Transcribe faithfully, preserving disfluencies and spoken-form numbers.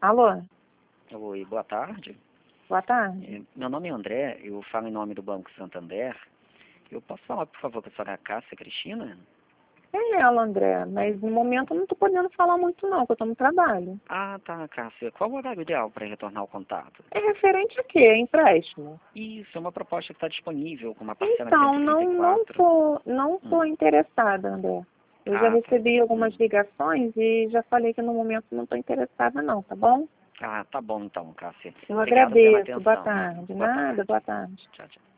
Alô, Oi, boa tarde. boa tarde. Eh, Meu nome é André, eu falo em nome do Banco Santander. Eu posso falar, por favor, com a senhora Cássia Cristina? É ela, André, mas no momento eu não tô podendo falar muito não, porque eu tô no trabalho. Ah, tá, Cássia. Qual o horário ideal para retornar o contato? É referente a quê? Empréstimo? Isso, é uma proposta que está disponível com uma parcela de Então, não, não cento e trinta e quatro. tô, não Hum. tô interessada, André. Eu já Ah, tá. recebi algumas Hum. ligações e já falei que no momento não tô interessada não, tá bom? Ah, tá bom então, Cássia. Eu Obrigado pela agradeço. Boa atenção. tarde. Boa Nada, tarde. boa tarde. Tchau, tchau.